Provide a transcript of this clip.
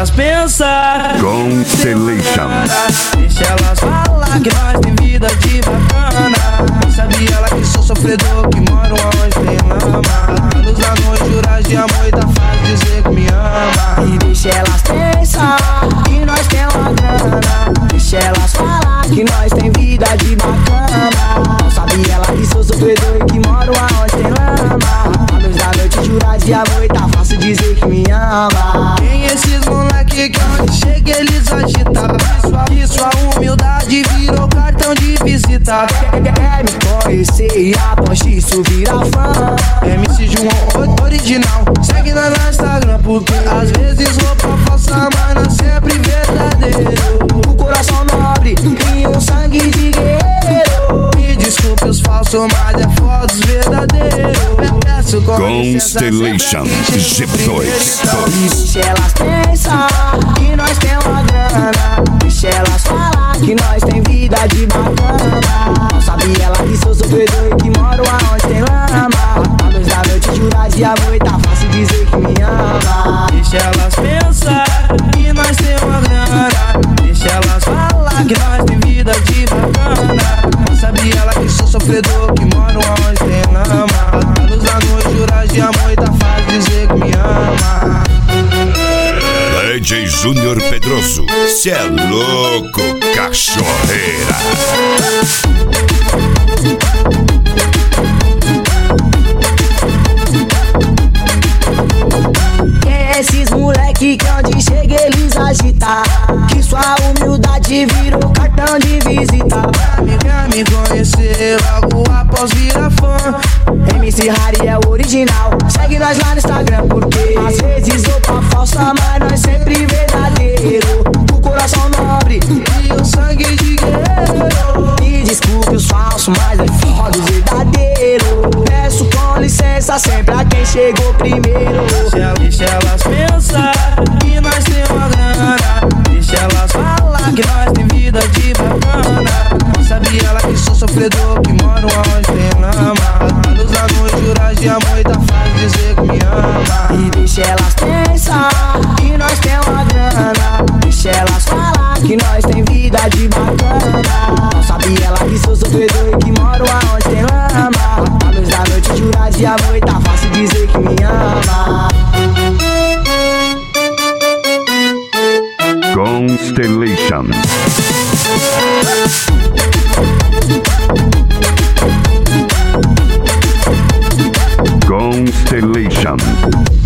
elas pensar. Constellation. Deixa elas falar que nós tem vida de bacana. Sabe ela que sou sofredor, que moro onde tem lama. Luz da noite, juras de amor e tá fácil dizer que me ama. E deixa elas pensar que nós tem uma grana. Deixa elas falar que nós tem vida de bacana. Sabe ela que sou sofredor e que moro aonde tem lama. A luz da noite, juras de amor e tá fácil dizer que me ama. Quem esses moleque que onde chega eles agitam? Que sua humildade virou cartão de visita. Quer me conhecer e após isso vira fã. MC João original, segue nós no Instagram, porque às vezes roupa falsa, mas não sempre verdadeiro. O coração nobre e um sangue de guerreiro. Me desculpe os falsos, mas é foda os verdadeiros. Peço com Constellation G2. E deixa elas pensar que nós tem uma grana. Deixa elas falar que nós tem vida de bacana. Sabe ela que sou sofredor e que moro aonde tem lama. A luz da noite, juras de amor e tá fácil dizer que me ama. Deixa elas pensar que nós tem uma grana. Deixa elas falar que nós tem vida de bacana. Sabe ela que sou sofredor, que moro onde tem lama. A luz da noite, juras de amor e tá fácil dizer que me ama. DJ Júnior Pedroso, cê é louco, cachorreira. Esses moleque que onde chega eles agita. Que sua humildade virou cartão de visita. Quer me conhecer logo após virar fã. MC Harry é o original. Segue nós lá no Instagram, porque às vezes roupa falsa, mas nós sempre verdadeiro. O coração nobre E o sangue de guerreiro. e desculpe os falsos, mas é foda os verdadeiros. Peço com licença sempre a quem chegou primeiro. Deixa elas pensar que nós tem uma grana. Deixa elas falar que nós tem vida de bacana. Sabe ela que sou sofredor, que moro onde tem lama. A luz da noite, juras de amor e tá fácil dizer que me ama. E deixa elas pensar que nós tem uma grana. Deixa elas falar que nós tem vida de bacana. Sabe ela que sou sofredor e que moro aonde tem lama. A luz da noite, juras de amor e tá fácil dizer que me ama. Constellation. Constellation.